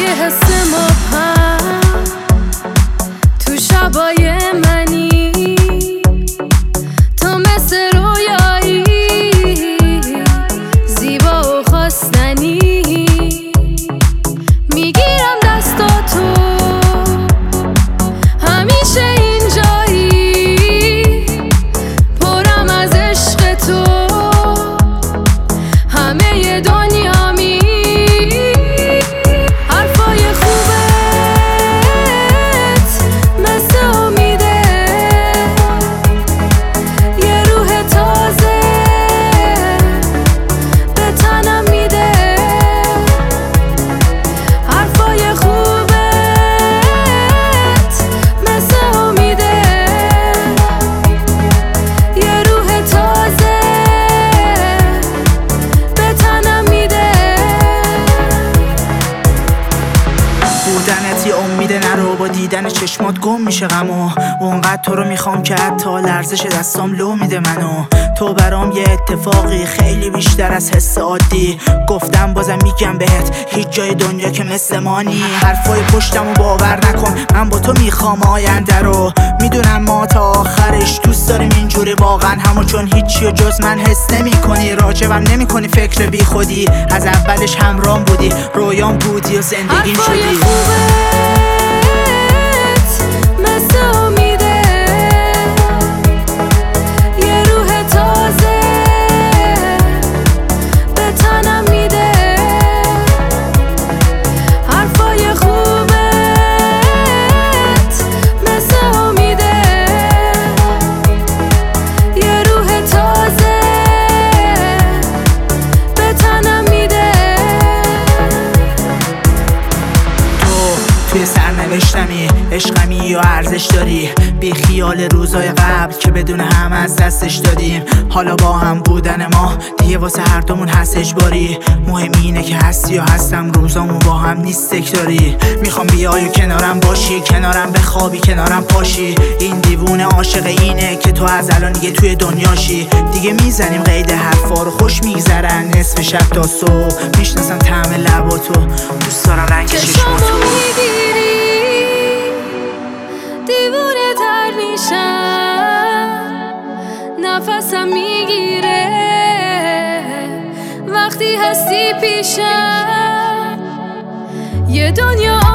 یه حس مبهم تو شبای منی، تو مثل رویایی زیبا و خواستنی. میگیرم دستاتو همیشه اینجایی، پرم از عشق تو همه دنیامی. حرفای خوبت مثل امیده، یه روح تازه به تنم میده. حرفای خوبت مثل امیده، یه روح تازه به تنم میده. بودنت یه امیده، نرو با دیدن چشمات گم میشه غمو. اونقدر تو رو میخوام که حتی لرزش دستام لو میده منو. تو برام یه اتفاقی خیلی بیشتر از حس عادی. گفتم بازم میگم بهت هیچ جای دنیا که مثل ما نی. حرفای پشتمو باور نکن، من با تو میخوام آینده رو. میدونم ما تا آخرش دوست داریم اینجوری واقعا همو، چون هیچی و جز من حس نمی کنی. راجبم نمی کنی فکر بی خودی، از اولش همرام بودی، رویام بودی و زندگیم حرفای شدی. خوبت مثل امیده، یه روح تازه به تنم میده. حرفای خوبت مثل امیده، یه روح تازه به تنم میده. توی سرنوشتمی، عشقمی یا ارزش داری. بی خیال روزای قبل که بدون هم از دستش دادیم. حالا با هم بودن ما دیگه واسه هر دومون هست اجباری. مهم اینه که هستی و هستم، روزامون با هم نیست تکراری. میخوام بیای و کنارم باشی، کنارم بخوابی، کنارم پاشی. این دیوونه عاشق اینه که تو از الان دیگه توی دنیاشی. دیگه میزنیم قید حرفا رو، خوش میگذرن نصف شب تا صبح. میشناسم طعم لباتو، دوست دارم رنگ چشماتو. میگیری دیوونه تر میشم، نفسم میگیره وقتی هستی پیشم. یه دنیا